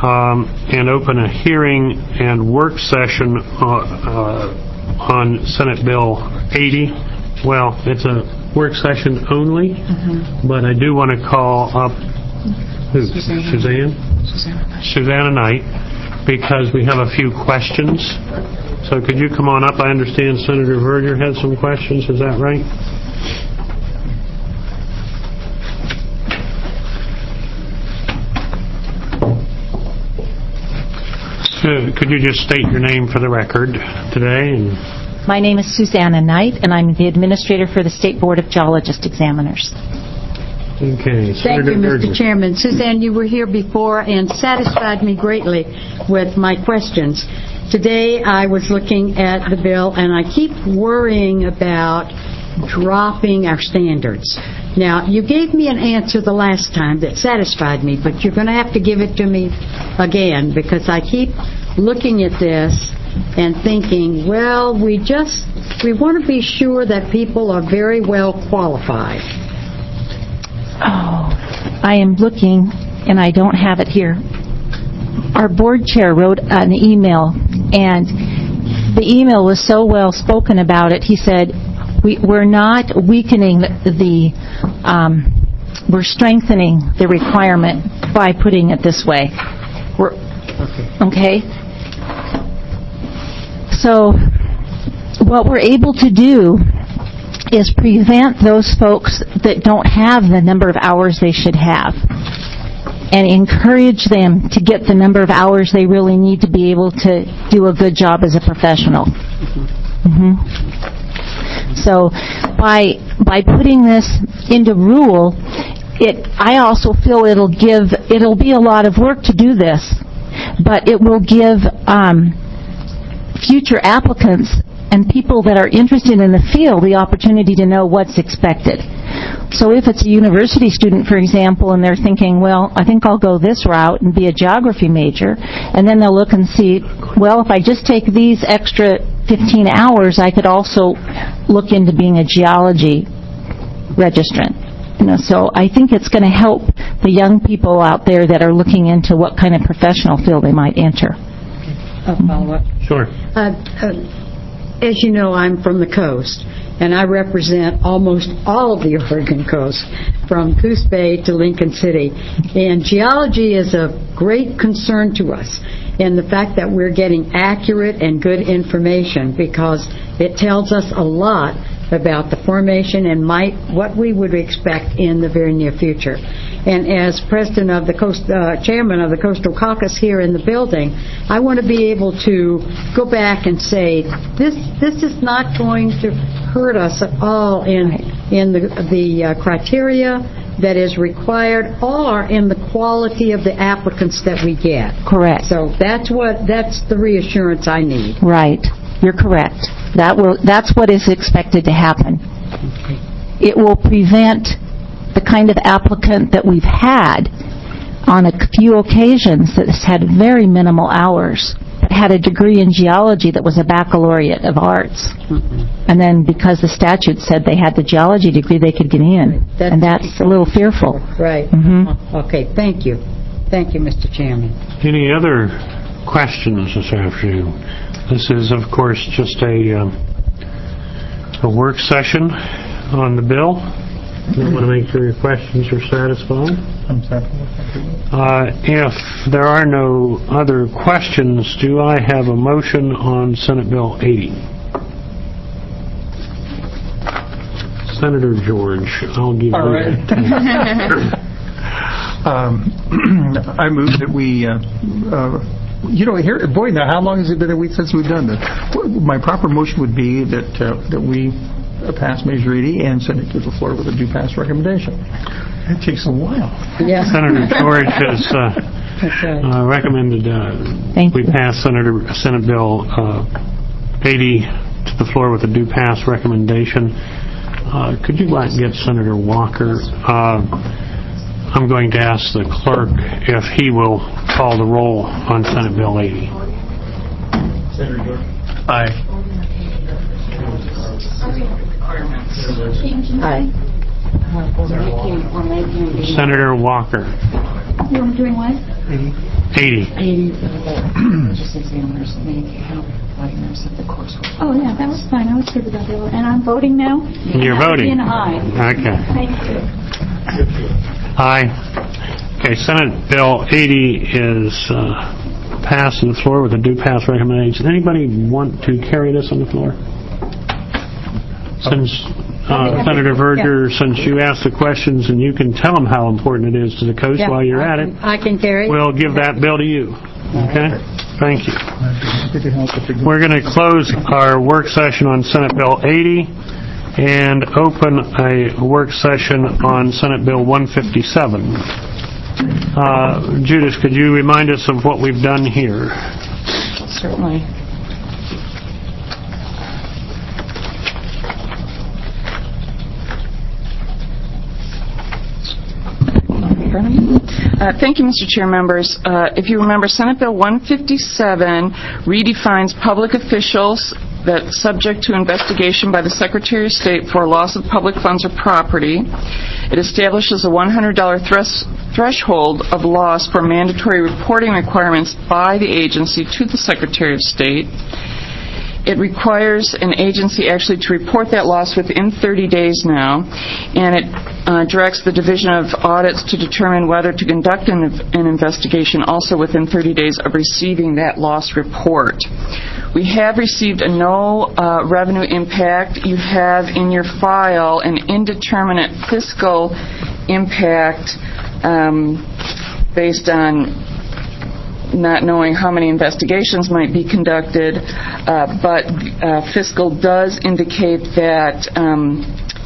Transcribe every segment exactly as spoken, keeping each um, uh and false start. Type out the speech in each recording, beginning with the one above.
um, and open a hearing and work session uh, uh, on Senate Bill eighty. Well, it's a work session only, mm-hmm. but I do want to call up who? Suzanne? Suzanne? Suzanne. Susanna Knight, because we have a few questions. So could you come on up? I understand Senator Verger has some questions. Is that right? Uh, could you just state your name for the record today? And my name is Susanna Knight, and I'm the administrator for the State Board of Geologist Examiners. Okay. Thank you, Mister Chairman. Suzanne, you were here before and satisfied me greatly with my questions. Today I was looking at the bill, and I keep worrying about dropping our standards. Now, you gave me an answer the last time that satisfied me, but you're going to have to give it to me again, because I keep looking at this and thinking, well, we just, we want to be sure that people are very well qualified. Oh, I am looking, and I don't have it here. Our board chair wrote an email, and the email was so well spoken about it. He said, we, we're not weakening the, the um, we're strengthening the requirement by putting it this way. We're, okay? So what we're able to do is prevent those folks that don't have the number of hours they should have and encourage them to get the number of hours they really need to be able to do a good job as a professional. Mm-hmm. So by by putting this into rule, it I also feel it'll give it'll be a lot of work to do this, but it will give um, future applicants and people that are interested in the field the opportunity to know what's expected. So if it's a university student, for example, and they're thinking, well, I think I'll go this route and be a geography major, and then they'll look and see, well, if I just take these extra fifteen hours, I could also look into being a geology registrant. You know, so I think it's going to help the young people out there that are looking into what kind of professional field they might enter. A follow-up. Sure. Uh, uh, As you know, I'm from the coast, and I represent almost all of the Oregon coast, from Coos Bay to Lincoln City. And geology is of great concern to us, and the fact that we're getting accurate and good information, because it tells us a lot about the formation and might what we would expect in the very near future. And as president of the coast, uh, chairman of the Coastal Caucus here in the building, I want to be able to go back and say this this is not going to hurt us at all in in the the uh, criteria that is required or in the quality of the applicants that we get. Correct. So that's what that's the reassurance I need. Right. You're correct. That will that's what is expected to happen. Okay. It will prevent the kind of applicant that we've had on a few occasions that has had very minimal hours, but had a degree in geology that was a baccalaureate of arts. Mm-hmm. And then because the statute said they had the geology degree, they could get in. That's and that's a little fearful. Right. Mm-hmm. Okay, thank you. Thank you, Mister Chairman. Any other questions this afternoon? This is, of course, just a, um, a work session on the bill. You want to make sure your questions are satisfied. I'm satisfied. Uh, if there are no other questions, do I have a motion on Senate Bill eighty? Senator George, I'll give All you right. that. um, I move that we, uh, uh, you know, here, boy, now how long has it been a week since we've done this? My proper motion would be that uh, that we pass Measure eighty and send it to the floor with a due pass recommendation. It takes a while. Yes. Senator George has uh, right. uh, recommended uh, we Thank you. pass Senator Senate Bill uh, eighty to the floor with a due pass recommendation. Uh, could you like get Senator Walker? Uh, I'm going to ask the clerk if he will call the roll on Senate Bill eighty. Senator George. Aye. Aye. Senator Walker. You're doing what? eighty. eighty. Just examiners may help writers of the coursework. Oh, yeah, that was fine. I was good with that. And I'm voting now? You're That would be voting. an aye. Okay. Thank you. Aye. Okay, Senate Bill eighty is uh, passed on the floor with a due pass recommendation. Anybody want to carry this on the floor? Since uh, Senator Verger, since you asked the questions and you can tell them how important it is to the coast Yeah, while you're I at can- it, I can carry. we'll give that bill to you. Okay? Thank you. Happy to help if we can. We're going to close our work session on Senate Bill eighty and open a work session on Senate Bill one fifty-seven. Uh, Judith, could you remind us of what we've done here? Certainly. Uh, thank you, Mister Chair, members. Uh, if you remember, Senate Bill one fifty-seven redefines public officials that subject to investigation by the Secretary of State for loss of public funds or property. It establishes a one hundred dollars thres- threshold of loss for mandatory reporting requirements by the agency to the Secretary of State. It requires an agency actually to report that loss within thirty days now, and it uh, directs the Division of Audits to determine whether to conduct an, an investigation also within thirty days of receiving that loss report. We have received a no uh, revenue impact. You have in your file an indeterminate fiscal impact um, based on not knowing how many investigations might be conducted, uh, but uh, fiscal does indicate that um,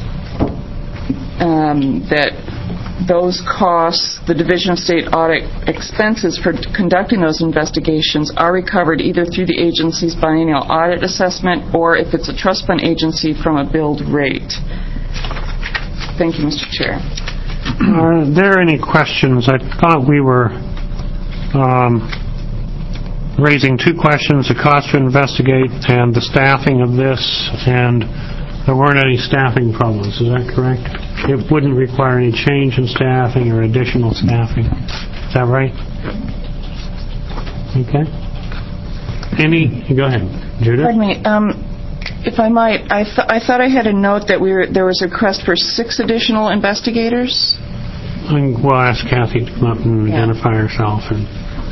um, that those costs, the Division of State audit expenses for conducting those investigations, are recovered either through the agency's biennial audit assessment or, if it's a trust fund agency, from a billed rate. Thank you, Mister Chair. Are there any questions? I thought we were um, raising two questions, the cost to investigate and the staffing of this, and there weren't any staffing problems. Is that correct? It wouldn't require any change in staffing or additional staffing. Is that right? Okay. Any? Go ahead, Judith. Pardon me. Um, if I might, I, th- I thought I had a note that we were, there was a request for six additional investigators. I think we'll ask Kathy to come up and Yeah. identify herself. And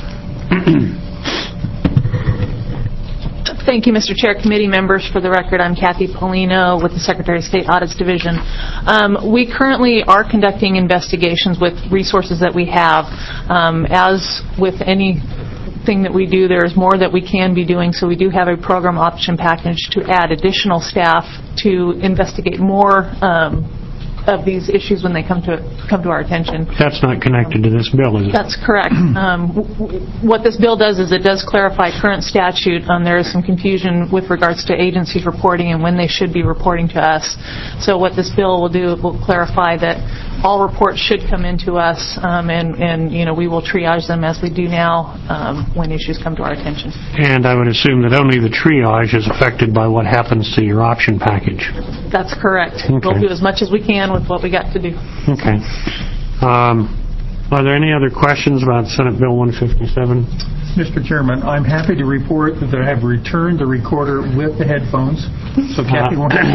Thank you, Mister Chair, committee members. For the record, I'm Kathy Polino with the Secretary of State Audits Division. Um, we currently are conducting investigations with resources that we have. Um, as with anything that we do, there is more that we can be doing, so we do have a program option package to add additional staff to investigate more um, of these issues when they come to come to our attention. that's not connected to this bill, is it? That's correct. Um, w- w- what this bill does is it does clarify current statute. Um, there is some confusion with regards to agencies reporting and when they should be reporting to us. So what this bill will do, it will clarify that all reports should come into us, um, and, and you know we will triage them as we do now um, when issues come to our attention. And I would assume that only the triage is affected by what happens to your option package. That's correct. Okay. We'll do as much as we can with what we got to do. Okay. Um, are there any other questions about Senate Bill one fifty-seven? Mister Chairman, I'm happy to report that I have returned the recorder with the headphones, so Kathy won't have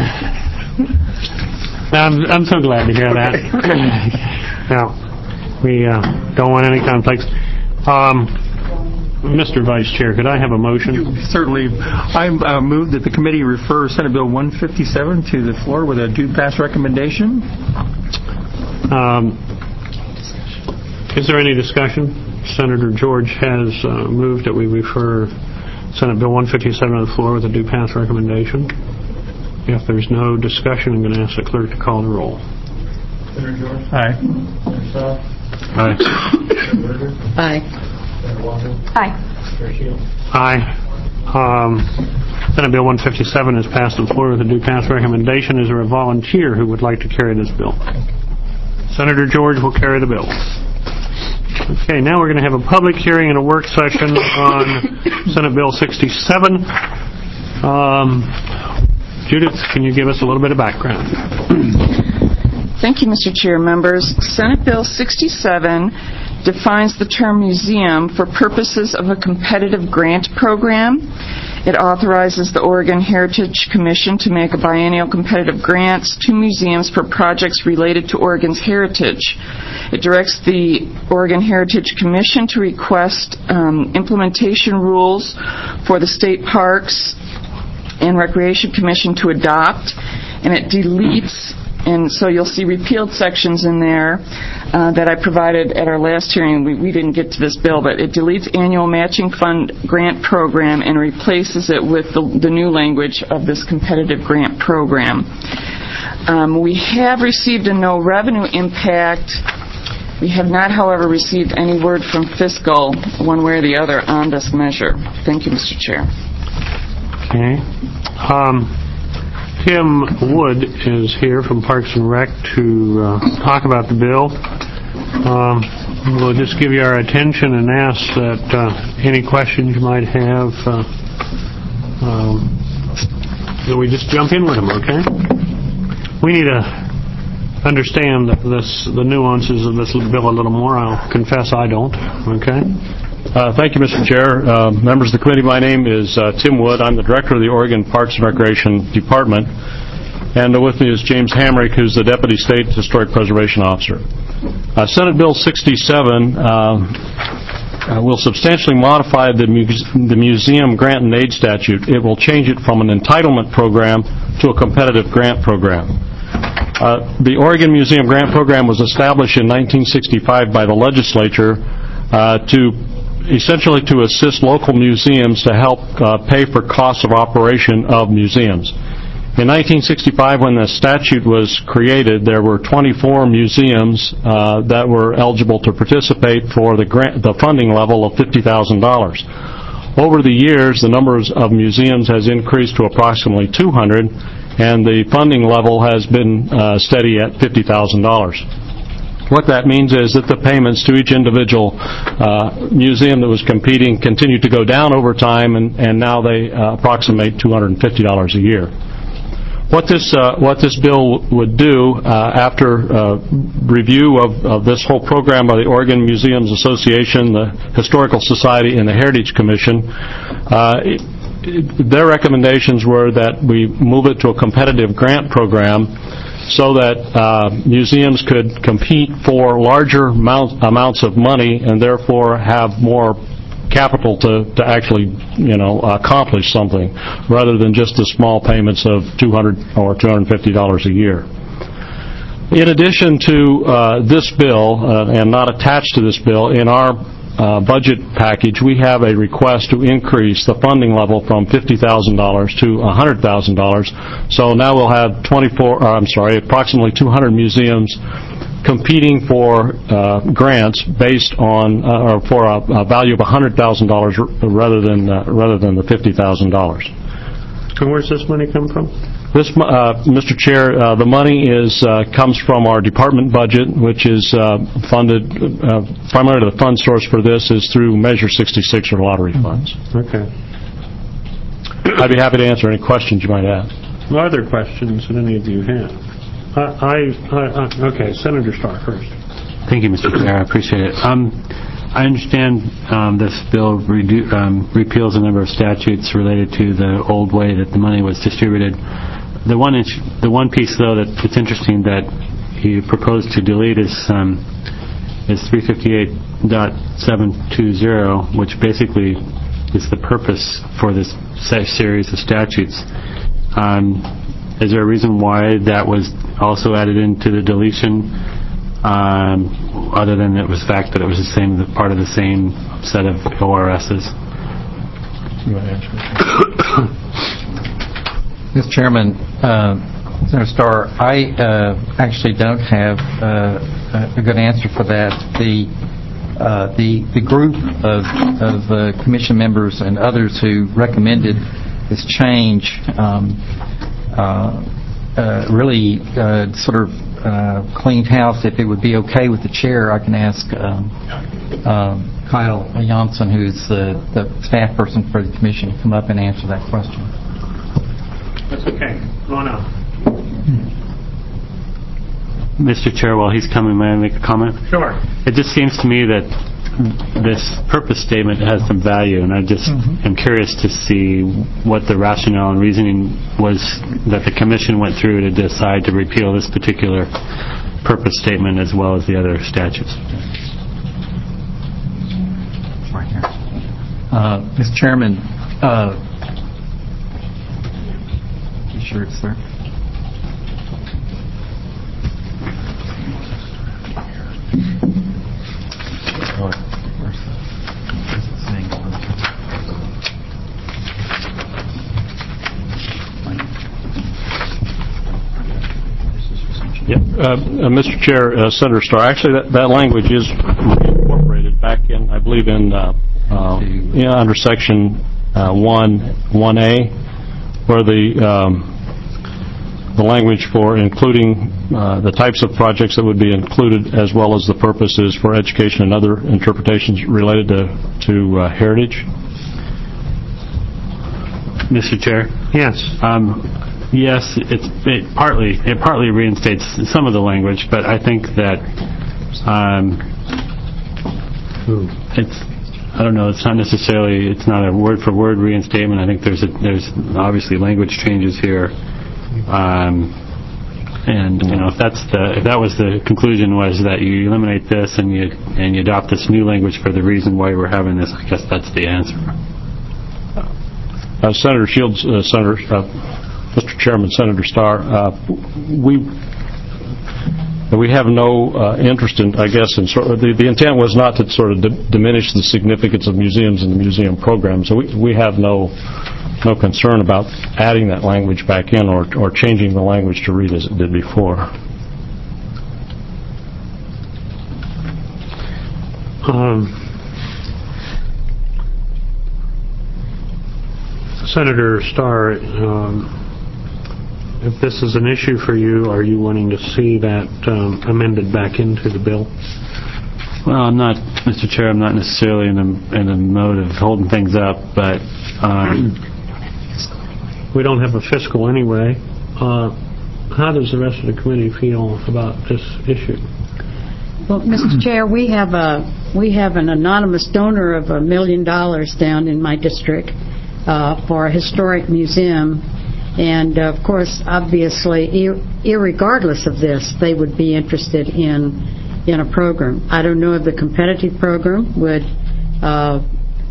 I'm, I'm so glad to hear that. Now, we uh, don't want any conflicts. Um, Mister Vice Chair, could I have a motion? Certainly. I uh, move that the committee refer Senate Bill one fifty-seven to the floor with a due pass recommendation. Um, is there any discussion? Senator George has uh, moved that we refer Senate Bill one fifty-seven to the floor with a due pass recommendation. If there's no discussion, I'm going to ask the clerk to call the roll. Senator George? Aye. Senator Shaw? Aye. Senator Berger? Aye. Senator Walker? Aye. Senator Shields? Aye. Um, Senate Bill one fifty-seven is passed on the floor with a due pass recommendation. Is there a volunteer who would like to carry this bill? Senator George will carry the bill. Okay, now we're going to have a public hearing and a work session on Senate Bill sixty-seven. Um, Judith, can you give us a little bit of background? Thank you, Mister Chair. Members, Senate Bill sixty-seven defines the term museum for purposes of a competitive grant program. It authorizes the Oregon Heritage Commission to make a biennial competitive grants to museums for projects related to Oregon's heritage. It directs the Oregon Heritage Commission to request um, implementation rules for the State Parks and Recreation Commission to adopt, and it deletes, and so you'll see repealed sections in there uh, that I provided at our last hearing. We, we didn't get to this bill, but it deletes annual matching fund grant program and replaces it with the, the new language of this competitive grant program. Um, we have received a no revenue impact. We have not, however, received any word from fiscal one way or the other on this measure. Thank you, Mister Chair. Okay. Um, Tim Wood is here from Parks and Rec to uh, talk about the bill. Um, we'll just give you our attention and ask that uh, any questions you might have, uh, um, that we just jump in with them, okay? We need to understand this, the nuances of this bill a little more. I'll confess I don't, okay? Uh, thank you, Mister Chair. Uh, members of the committee, my name is uh, Tim Wood. I'm the director of the Oregon Parks and Recreation Department. And uh, with me is James Hamrick, who's the Deputy State Historic Preservation Officer. Uh, Senate Bill sixty-seven uh, uh, will substantially modify the, mu- the Museum Grant and Aid Statute. It will change it from an entitlement program to a competitive grant program. Uh, the Oregon Museum Grant Program was established in nineteen sixty-five by the legislature uh, to essentially to assist local museums to help uh, pay for costs of operation of museums. In nineteen sixty-five, when the statute was created, there were twenty-four museums uh, that were eligible to participate for the grant, the funding level of fifty thousand dollars. Over the years, the numbers of museums has increased to approximately two hundred, and the funding level has been uh, steady at fifty thousand dollars. What that means is that the payments to each individual uh, museum that was competing continued to go down over time, and, and now they uh, approximate two hundred fifty dollars a year. What this uh, what this bill would do uh, after uh, review of, of this whole program by the Oregon Museums Association, the Historical Society, and the Heritage Commission, uh, it, it, their recommendations were that we move it to a competitive grant program so that uh, museums could compete for larger amount, amounts of money and therefore have more capital to, to actually, you know, accomplish something, rather than just the small payments of two hundred or two hundred fifty dollars a year. In addition to uh, this bill, uh, and not attached to this bill, in our uh, budget package, we have a request to increase the funding level from fifty thousand dollars to one hundred thousand dollars. So now we'll have twenty-four, or I'm sorry, approximately two hundred museums competing for uh, grants based on, uh, or for a, a value of one hundred thousand dollars rather than uh, rather than the fifty thousand dollars. And where's this money come from? This, uh, Mister Chair, uh, the money is uh, comes from our department budget, which is uh, funded uh, primarily. The fund source for this is through Measure sixty-six or lottery funds. Okay. I'd be happy to answer any questions you might have. Are there questions that any of you have? I, I, I, okay, Senator Starr first. Thank you, Mister Chair. I appreciate it. Um, I understand um, this bill redu- um, repeals a number of statutes related to the old way that the money was distributed. The one, ins- the one piece, though, that it's interesting that you propose to delete is um, is three fifty-eight point seven two zero, which basically is the purpose for this series of statutes. Um, Is there a reason why that was also added into the deletion, um, other than it was the fact that it was the same part of the same set of O R Ss? You want to answer? Mister Chairman, uh, Senator Starr, I uh, actually don't have uh, a good answer for that. The uh, the the group of of uh, commission members and others who recommended this change. Um, Uh, uh, really uh, sort of uh, cleaned house. If it would be okay with the chair, I can ask um, uh, Kyle Janssen, who's the, the staff person for the commission, to come up and answer that question. That's okay. Go on out. Mister Chair, while he's coming, may I make a comment? Sure. It just seems to me that this purpose statement has some value, and I just Mm-hmm. am curious to see what the rationale and reasoning was that the Commission went through to decide to repeal this particular purpose statement as well as the other statutes. Right here. Uh, Mister Chairman, uh, you sure it's there? Where's the, where's it saying? Yeah, uh, uh, Mister Chair, uh, Senator Starr, actually that, that language is incorporated back in, I believe, in uh, uh, yeah, under section uh, one one A, where the um, the language for including uh, the types of projects that would be included, as well as the purposes for education and other interpretations related to to uh, heritage. Mister Chair? Yes. Um, yes, it's, it partly it partly reinstates some of the language, but I think that um, it's I don't know. It's not necessarily it's not a word for word reinstatement. I think there's a, there's obviously language changes here, um, and you know if that's the if that was the conclusion was that you eliminate this and you and you adopt this new language for the reason why we're having this, I guess that's the answer. Uh, Senator Shields, uh, Senator, uh, Mister Chairman, Senator Starr, uh, we we have no uh, interest in, I guess, in sort of, the, the intent was not to sort of d- diminish the significance of museums and the museum program. So we we have no no concern about adding that language back in or or changing the language to read as it did before. Um, Senator Starr, um, if this is an issue for you, are you wanting to see that um, amended back into the bill? Well, I'm not, Mister Chair, I'm not necessarily in a, in a mode of holding things up, but um, we don't have a fiscal anyway. Uh, how does the rest of the committee feel about this issue? Well, Mister Chair, we have a we have an anonymous donor of a million dollars down in my district uh, for a historic museum, and uh, of course, obviously, ir- irregardless of this, they would be interested in in a program. I don't know if the competitive program would uh,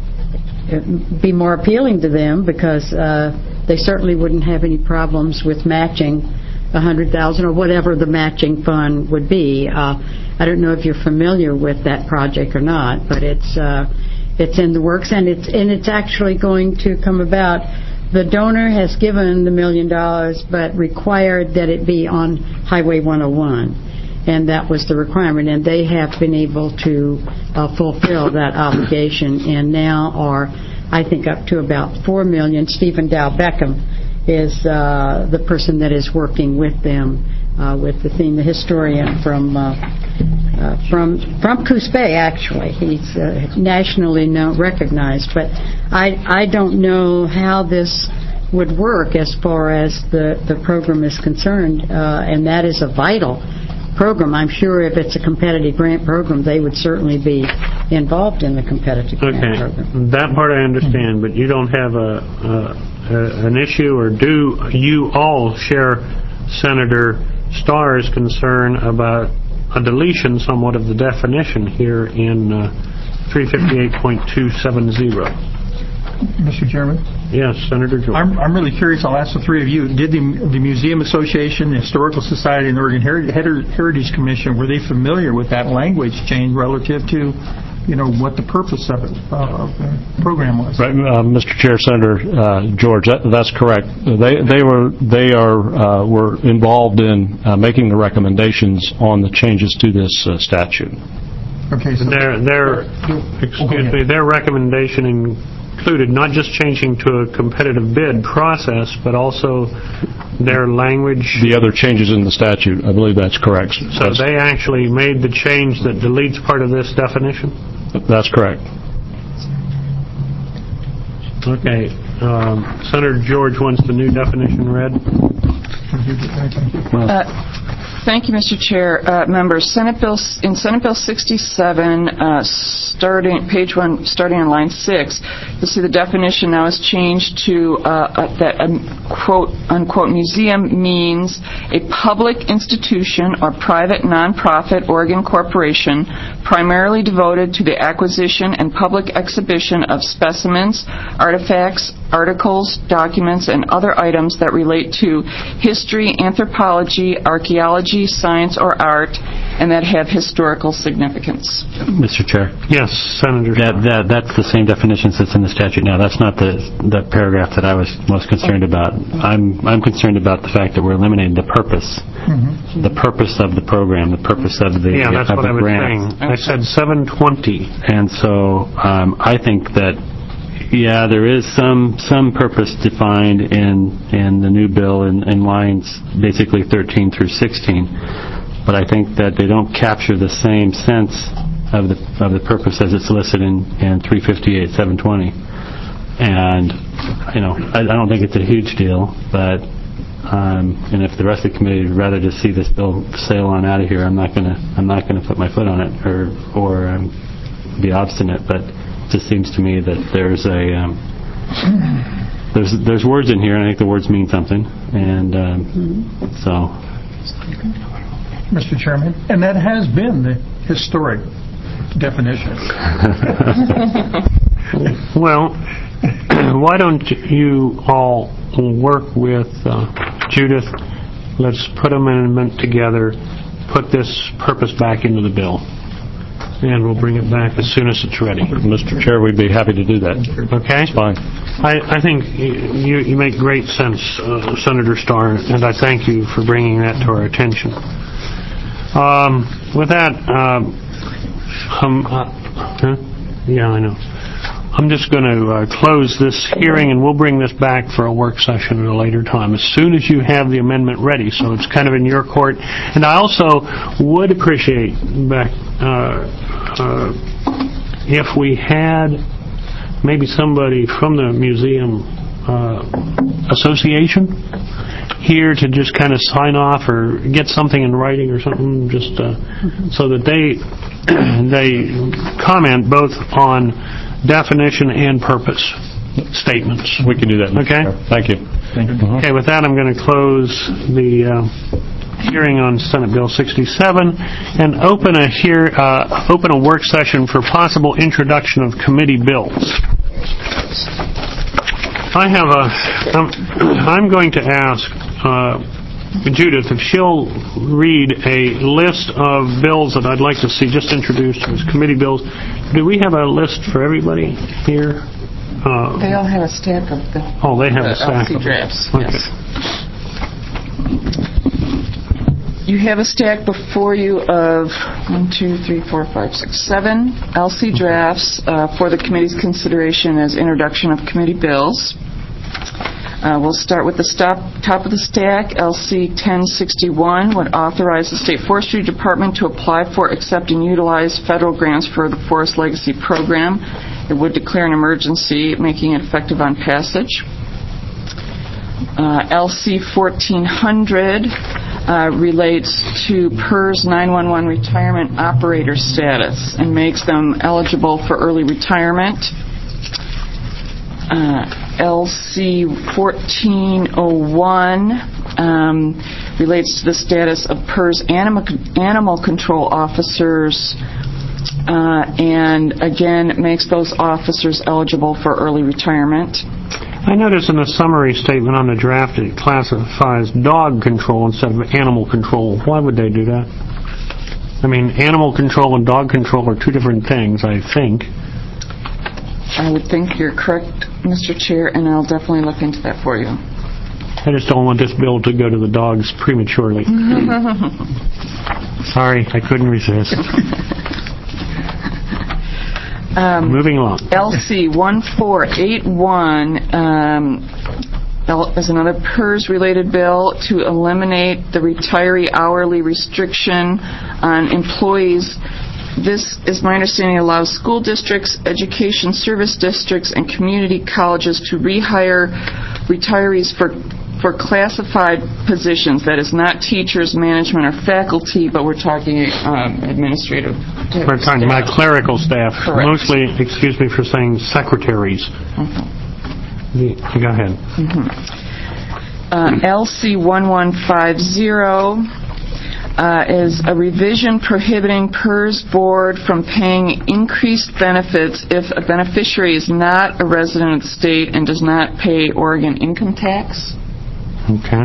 be more appealing to them because uh, they certainly wouldn't have any problems with matching one hundred thousand dollars or whatever the matching fund would be. Uh, I don't know if you're familiar with that project or not, but it's uh, it's in the works, and it's and it's actually going to come about. The donor has given the million dollars, but required that it be on Highway one oh one, and that was the requirement. And they have been able to uh, fulfill that obligation, and now are, I think, up to about four million. Stephen Dow Beckham is uh, the person that is working with them uh, with the theme, the historian from uh, uh, from from Coos Bay. Actually, he's uh, nationally known, recognized. But I I don't know how this would work as far as the the program is concerned, uh, and that is a vital program. I'm sure if it's a competitive grant program, they would certainly be involved in the competitive grant Okay, program. that part I understand, but you don't have a, a, a an issue, or do you all share Senator Starr's concern about a deletion somewhat of the definition here in uh, three fifty-eight point two seventy? Mister Chairman? Yes, Senator George. I'm, I'm really curious. I'll ask the three of you. Did the, the Museum Association, the Historical Society, and the Oregon Heri- Heritage Commission, were they familiar with that language change relative to, you know, what the purpose of it, uh, of the program was? Right, uh, Mister Chair, Senator uh, George, that, that's correct. They they were they are uh, were involved in uh, making the recommendations on the changes to this uh, statute. Okay, so Their their excuse me, their recommendation included not just changing to a competitive bid process, but also their language. The other changes in the statute, I believe that's correct. So That's, they actually made the change that deletes part of this definition? that's correct. Okay. Um, Senator George wants the new definition read. Uh, Thank you, Mister Chair. Uh, members, Senate Bill in Senate Bill sixty-seven, uh, starting page one, starting on line six, you'll see the definition now is changed to uh, uh, that a quote unquote museum means a public institution or private nonprofit Oregon corporation primarily devoted to the acquisition and public exhibition of specimens, artifacts, articles, documents, and other items that relate to history, anthropology, archaeology, science, or art, and that have historical significance. Mister Chair. Yes, Senator. That, that, that's the same definition that's in the statute now. That's not the, the paragraph that I was most concerned about. I'm, I'm concerned about the fact that we're eliminating the purpose. Mm-hmm. The purpose of the program, the purpose of the Yeah, that's of what the I was grant. saying. I said seven twenty. And so um, I think that yeah, there is some some purpose defined in in the new bill in, in lines basically thirteen through sixteen, but I think that they don't capture the same sense of the of the purpose as it's listed in, in three fifty-eight seven twenty. And you know, I, I don't think it's a huge deal, but um, and if the rest of the committee would rather just see this bill sail on out of here, I'm not gonna I'm not gonna put my foot on it or or um, be obstinate, but. It just seems to me that there's a um, there's there's words in here, and I think the words mean something, and um, so. Mister Chairman, and that has been the historic definition. Well, why don't you all work with uh, Judith? Let's put an amendment together, put this purpose back into the bill. And we'll bring it back as soon as it's ready. Mister Chair, we'd be happy to do that. Okay? It's fine. I, I think you, you make great sense, uh, Senator Starr, and I thank you for bringing that to our attention. Um, with that, um, um, uh, huh? yeah, I know. I'm just going to uh, close this hearing, and we'll bring this back for a work session at a later time, as soon as you have the amendment ready, so it's kind of in your court. And I also would appreciate, Beck, uh, uh, if we had maybe somebody from the museum uh, association here to just kind of sign off or get something in writing or something, just uh, mm-hmm. so that they they comment both on definition and purpose statements. We can do that, Mister Okay? Chair. Thank you. Thank you. Uh-huh. Okay, with that, I'm going to close the uh, hearing on Senate Bill sixty-seven and open a hear, uh, open a work session for possible introduction of committee bills. I have a. Um, I'm going to ask uh, Judith if she'll read a list of bills that I'd like to see just introduced as committee bills. Do we have a list for everybody here? Uh, they all have a stack of the Oh, they have the a stack L C of drafts, okay. Yes. You have a stack before you of one, two, three, four, five, six, seven L C drafts uh, for the committee's consideration as introduction of committee bills. Uh, we'll start with the stop, top of the stack. L C ten sixty-one would authorize the State Forestry Department to apply for, accept, and utilize federal grants for the Forest Legacy Program. It would declare an emergency, making it effective on passage. Uh, L C fourteen hundred uh, relates to P E R S nine one one retirement operator status and makes them eligible for early retirement. Uh, L C fourteen oh one um, relates to the status of P E R S animal, animal control officers uh, and, again, makes those officers eligible for early retirement. I notice in the summary statement on the draft it classifies dog control instead of animal control. Why would they do that? I mean, animal control and dog control are two different things, I think. I would think you're correct, Mister Chair, and I'll definitely look into that for you. I just don't want this bill to go to the dogs prematurely. Sorry, I couldn't resist. um, Moving along. L C one four eight one um, is another P E R S-related bill to eliminate the retiree hourly restriction on employees. This, is my understanding, allows school districts, education service districts, and community colleges to rehire retirees for for classified positions. That is not teachers, management, or faculty, but we're talking um, administrative staff. We're talking about clerical staff. Correct. Mostly, excuse me for saying secretaries. Mm-hmm. Go ahead. Mm-hmm. Uh, L C eleven fifty uh, is a revision prohibiting PERS Board from paying increased benefits if a beneficiary is not a resident of the state and does not pay Oregon income tax. Okay.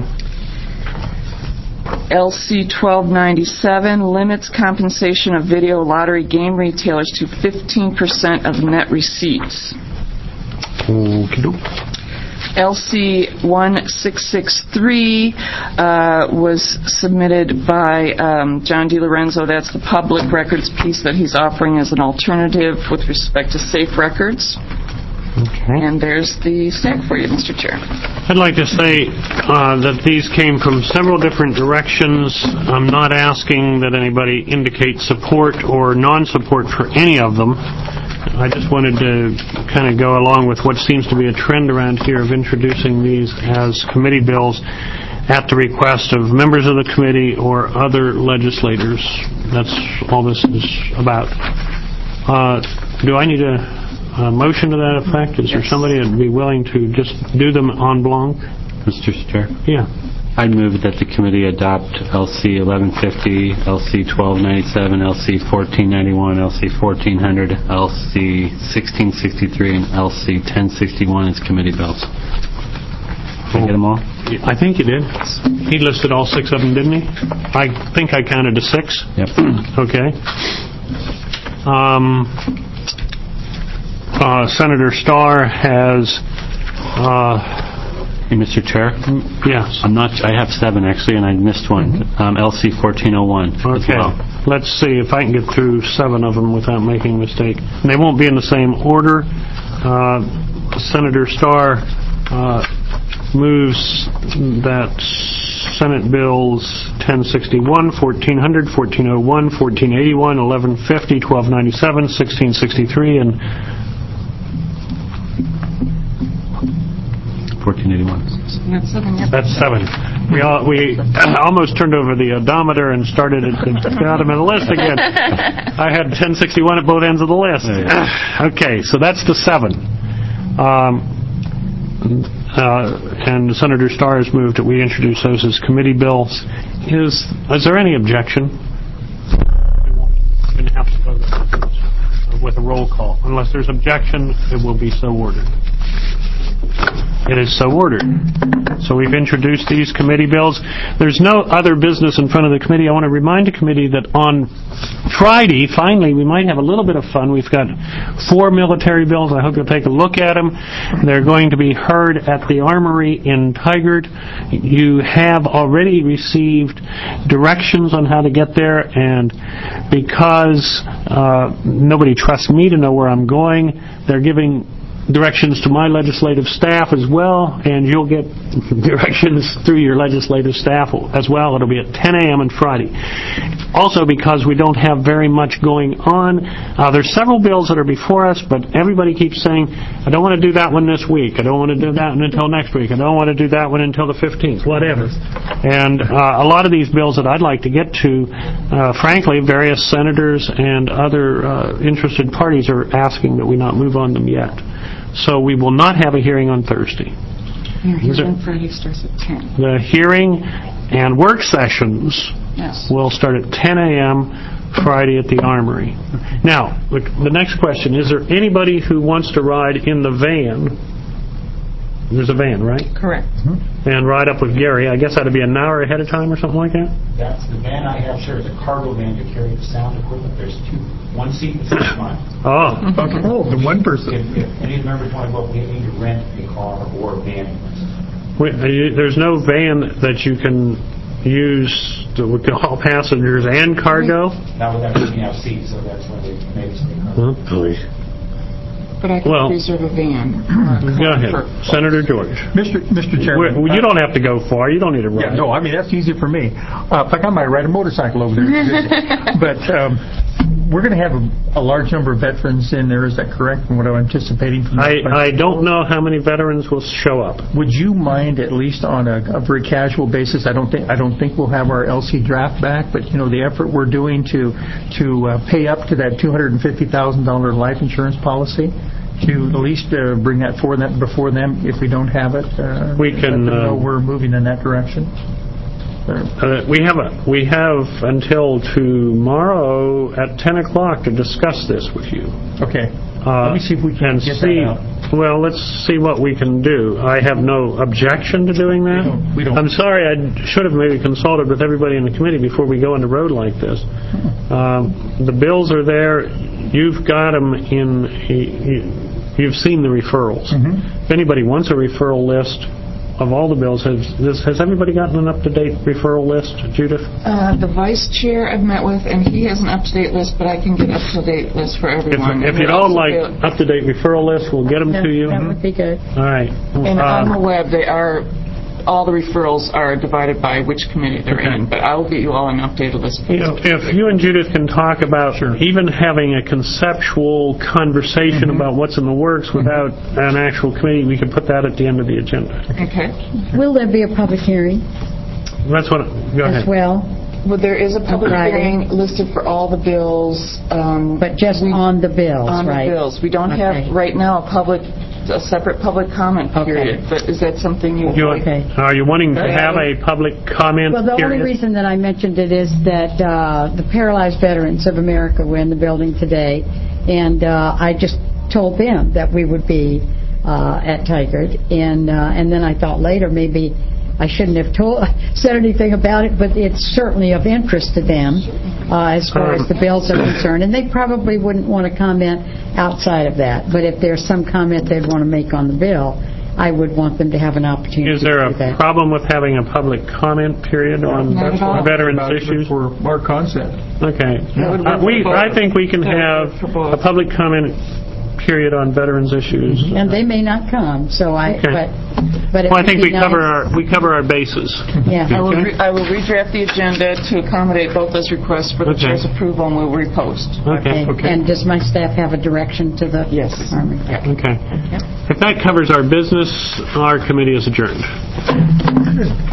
L C twelve ninety-seven limits compensation of video lottery game retailers to fifteen percent of net receipts. Okey-doke. L C sixteen sixty-three uh, was submitted by um, John DiLorenzo. That's the public records piece that he's offering as an alternative with respect to safe records. Okay. And there's the stack for you, Mister Chair. I'd like to say uh, that these came from several different directions. I'm not asking that anybody indicate support or non-support for any of them. I just wanted to kind of go along with what seems to be a trend around here of introducing these as committee bills at the request of members of the committee or other legislators. That's all this is about. Uh, do I need a, a motion to that effect? Is yes. there somebody that would be willing to just do them en blanc? Mister Chair? Yeah. I'd move that the committee adopt L C eleven fifty, L C twelve ninety-seven, L C fourteen ninety-one, L C fourteen hundred, L C sixteen sixty-three, and L C ten sixty-one as committee bills. Did I get them all? I think you did. He listed all six of them, didn't he? I think I counted to six. Yep. Okay. Um, uh, Senator Starr has... Uh, Hey, Mister Chair? Yes. I'm not. I have seven, actually, and I missed one. Mm-hmm. um, L C fourteen oh one. Okay. Well. Let's see if I can get through seven of them without making a mistake. And they won't be in the same order. Uh, Senator Starr uh, moves that Senate Bills ten sixty-one, fourteen hundred, fourteen oh one, fourteen eighty-one, eleven fifty, twelve ninety-seven, sixteen sixty-three, and fourteen eighty-one. That's seven. Yep. That's seven. We all, we almost turned over the odometer and started at the bottom of the list again. I had ten sixty-one at both ends of the list. Okay, so that's the seven. Um, uh, and Senator Starr has moved that we introduce those as committee bills. Is is there any objection? We won't even have to vote with a roll call. Unless there's objection, it will be so ordered. It is so ordered. So we've introduced these committee bills. There's no other business in front of the committee. I want to remind the committee that on Friday, finally, we might have a little bit of fun. We've got four military bills. I hope you'll take a look at them. They're going to be heard at the Armory in Tigard. You have already received directions on how to get there, and because uh, nobody trusts me to know where I'm going, they're giving directions to my legislative staff as well, and you'll get directions through your legislative staff as well. It'll be at ten a.m. on Friday. Also, because we don't have very much going on, uh, there's several bills that are before us, but everybody keeps saying, I don't want to do that one this week. I don't want to do that one until next week. I don't want to do that one until the fifteenth, whatever. And uh, a lot of these bills that I'd like to get to, uh, frankly, various senators and other uh, interested parties are asking that we not move on them yet. So we will not have a hearing on Thursday. Your hearing on Friday starts at ten. The hearing and work sessions yes. will start at ten a.m. Friday at the Armory. Now, the next question, is there anybody who wants to ride in the van? There's a van, right? Correct. Mm-hmm. And ride up with Gary. I guess that'd be an hour ahead of time or something like that? That's the van I have, sure. It's a cargo van to carry the sound equipment. There's two, one seat and six mine. Oh. Okay. Oh, the one person. If, if any of the members want to go, we need to rent a car or a van. Wait, you, there's no van that you can use to haul passengers and cargo? Not without taking out seats, so that's why they made us take cargo. Oh, boy. But I can well, reserve a van. Go ahead. Senator George. Mister Mister Chairman. Well, you don't have to go far. You don't need to ride. Yeah, no, I mean, that's easy for me. Uh, if I got my ride a motorcycle over there. But um, we're going to have a, a large number of veterans in there. Is that correct? From what I'm anticipating from I, I don't know how many veterans will show up. Would you mind, at least on a, a very casual basis? I don't think I don't think we'll have our L C draft back, but you know the effort we're doing to to uh, pay up to that two hundred fifty thousand dollars life insurance policy. To at least uh, bring that forward that before them, if we don't have it, uh, we can. Let them know uh, we're moving in that direction. Uh, we have a, we have until tomorrow at ten o'clock to discuss this with you. Okay. Uh, Let me see if we can get see, that out. Well, let's see what we can do. I have no objection to doing that. We don't, we don't. I'm sorry, I should have maybe consulted with everybody in the committee before we go on the road like this. Um, the bills are there. You've got them in. You've seen the referrals. Mm-hmm. If anybody wants a referral list of all the bills, has this, has everybody gotten an up-to-date referral list, Judith? Uh, the vice chair I've met with, and he has an up-to-date list, but I can get up-to-date list for everyone. If, if you don't like up-to-date referral lists, we'll get them Yeah, to you. that would be good. All right. And on the Uh, web, they are, all the referrals are divided by which committee they're Okay. in, but I will get you all an updated list. you know, if you and Judith can talk about even having a conceptual conversation Mm-hmm. about what's in the works without an actual committee, we can put that at the end of the agenda. Okay. Will there be a public hearing That's what. Go as ahead. well, Well, there is a public Friday. hearing listed for all the bills. um, but just we- on the bills, On right? the bills. We don't Okay. have, right now, a public, a separate public comment Okay. period, but is that something you would You, like? Okay. Are you wanting to Okay. have a public comment Well, the period? only reason that I mentioned it is that uh, the Paralyzed Veterans of America were in the building today, and uh, I just told them that we would be uh, at Tigard, and uh, and then I thought later maybe I shouldn't have told said anything about it, but it's certainly of interest to them uh, as far as the bills are concerned, and they probably wouldn't want to comment outside of that. But if there's some comment they'd want to make on the bill, I would want them to have an opportunity Is there to a do that. problem with having a public comment period on Not at all. veterans About it issues? for our concept. Okay. That would work Uh, we, for both. I think we can That would have work for both. a public comment period on veterans issues. And they may not come, so I, Okay. but, but it Well, I would think be we cover nice. our we cover our bases. Yeah. I will, Okay. re- I will redraft the agenda to accommodate both those requests for the Okay. chair's approval, and we'll repost. Okay. Okay. And does my staff have a direction to the Yes. department? Okay. If that covers our business, our committee is adjourned.